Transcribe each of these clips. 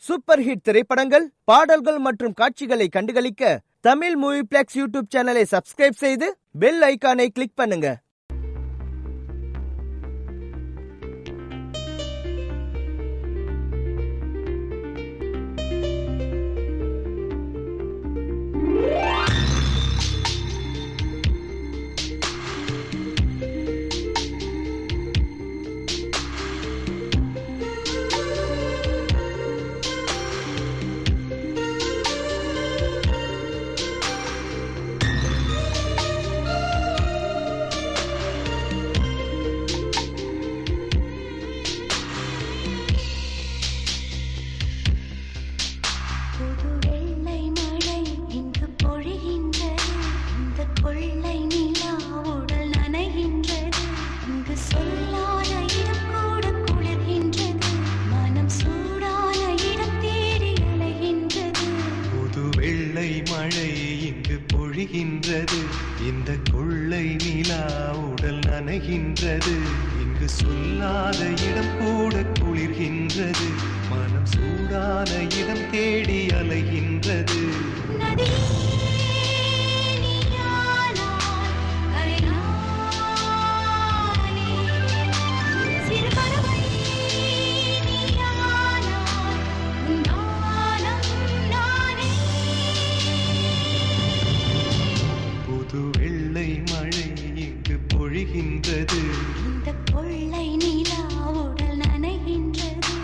Super hit திரைப்படங்கள், பாடல்கள் மற்றும் காட்சிகளை கண்டுகளிக்க தமிழ் மூவிப்ளெக்ஸ் யூடியூப் சேனலை சப்ஸ்கிரைப் செய்து பெல் ஐகானை கிளிக் பண்ணுங்க. இந்த கொள்ளை நிலா உடல் நனைகின்றது. இங்கு சொல்லாத இடம் கூட குளிர்கின்றது. மனம் சூடான இடம் தேடி அலைகின்றது. வெள்ளை மழை இங்கு பொழிகின்றது. இந்த கொள்ளை நிலா உடல் நனைகின்றது.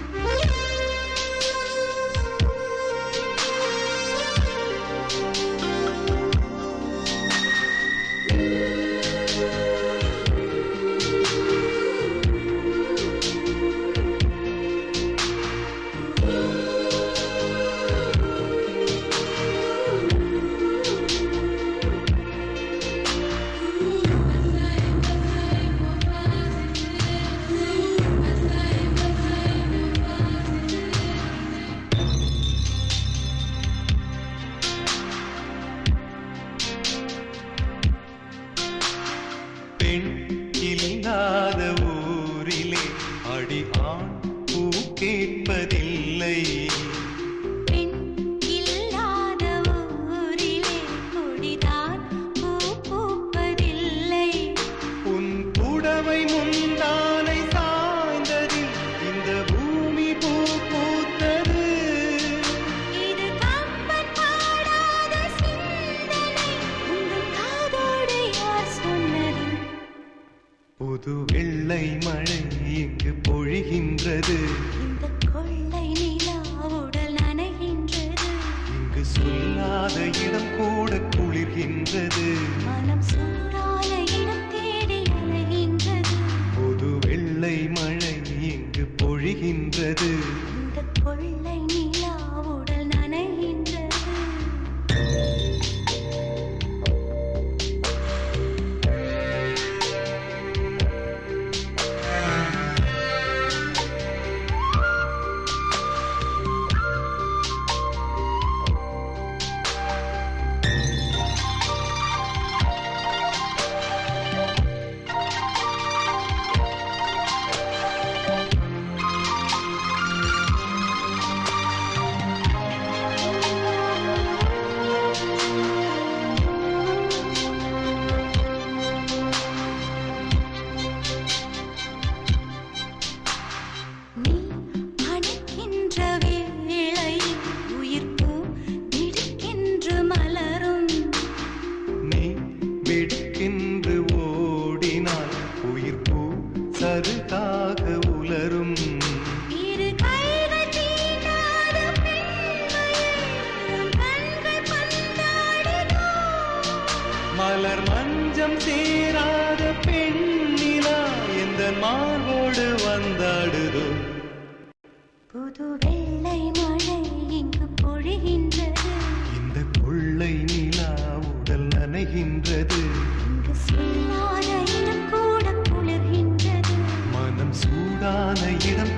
பெண் இல்லாத ஊரிலே அடி ஆண் பூ கேட்பதில்லை. பெண் இல்லாத ஊரிலே கொடிதான் பூ பூப்பதில்லை. உன் புடவை முந்தானை சாய்ந்ததில் இந்த பூமி பூ பூத்தது. இது கம்பன் பாடாத சிந்தனை, உங்கள் காதோடு யார் சொன்னது? புது வெள்ளை மழை இங்கு பொழிகின்றது. இந்த கொள்ளை நிலா உடல் நனைகின்றது. இங்கு சொல்லாத இடம் கூட குளிர்கின்றது. மனம் சூடான இடம் தேடி அலைகின்றது. புது வெள்ளை மழை இங்கு பொழிகின்றது. இந்த கொள்ளை நிலா உடல் நனைகின்றது. வெடுக்கென்று ஓடினால் உயிர் பூ சருகாக உலரும். இரு கைகள் தீண்டாத பெண்மையை கண்கள் பந்தாடுதோ. மலர் மஞ்சம் சேராத பெண்ணிலா எந்த மார்போடு வந்தாடுதோ. புது வெள்ளை மழை இங்கு பொழிகின்றது. இந்த கொள்ளை நிலா உடல் நனைகின்றது. இங்கு சொல்லாத இடம் கூட குளிர்கின்றது. மனம் சூடான இடம்